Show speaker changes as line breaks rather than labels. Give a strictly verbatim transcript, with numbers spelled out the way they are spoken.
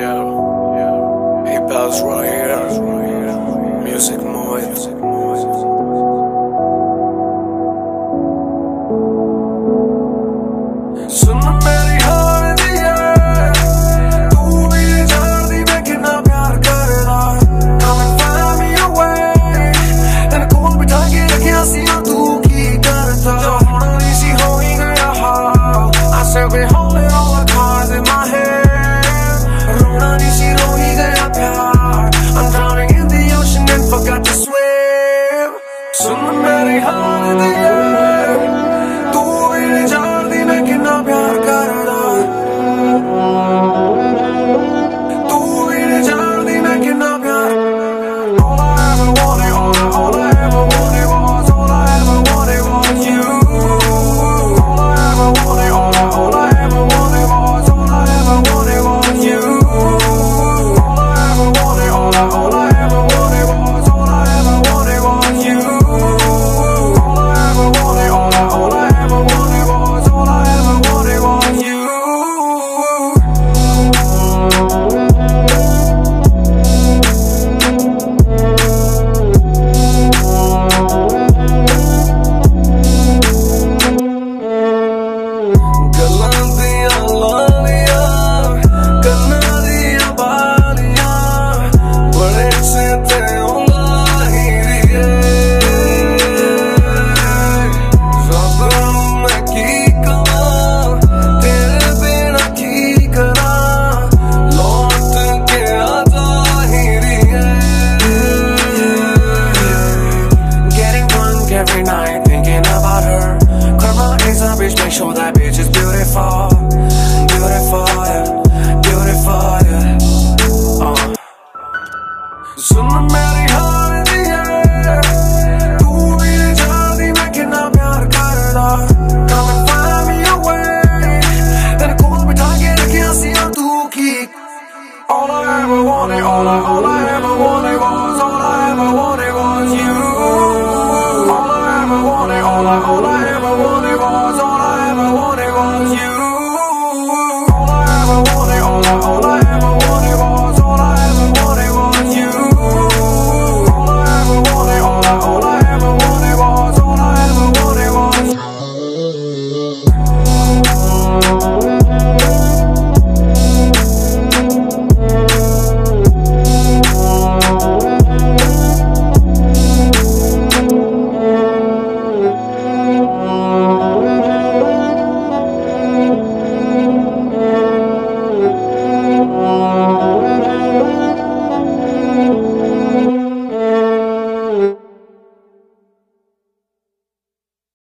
yeah, yeah. Hey, Bells right here. Music Moed. सुन मेरी हार दिया तू भी जान दी मैं कितना प्यार करदा come and find me a way तेरे कोल बिठा के रखिया सी तू की करदा जो होना नहीं सी हो ही गया हाल I said we holding all the cards in my hand रोना नहीं सी रो ही गया प्यार I'm drowning in the ocean and forgot to swim सुन मेरी हार दिया तू भी जान दी मैं कितना प्यार करदा तू भी जान दी मैं कितना प्यार All I ever wanted, all I, all I ever wanted was all I ever wanted was you All I ever wanted, all I, all I ever wanted was all I ever wanted was you All I ever wanted, all I, all I ever wanted was all I ever wanted was you All I ever wanted, all I, all I ever wanted was all I ever wanted was you ਗੱਲਾਂ ਦੀਆਂ ਲਾਲੀਆਂ ਕੰਨਾਂ ਦੀਆਂ ਬਾਲੀਆਂ ਬੜੇ ਸਿੱਧੇ ਹੁੰਦਾ ਹੀ ਰੀਏ ਰੱਬ ਨੂੰ ਮੈਂ ਕੀ ਕਵਾਂ ਤੇਰੇ ਬਿਨਾਂ ਕੀ ਕਰਾਂ ਲੌਟ ਕੇ ਆ ਜਾ ਹੀ ਰੀਏ Getting drunk every night thinking about her Karma is a bitch, make sure that bitch is beautiful Beautiful, yeah, beautiful, yeah uh. सुन मेरी हार दिया तू भी जान दी मैं कितना प्यार करदा Come and find me a way तेरे कोल बिठा के रखिया सी तू की All I ever wanted, all I, all I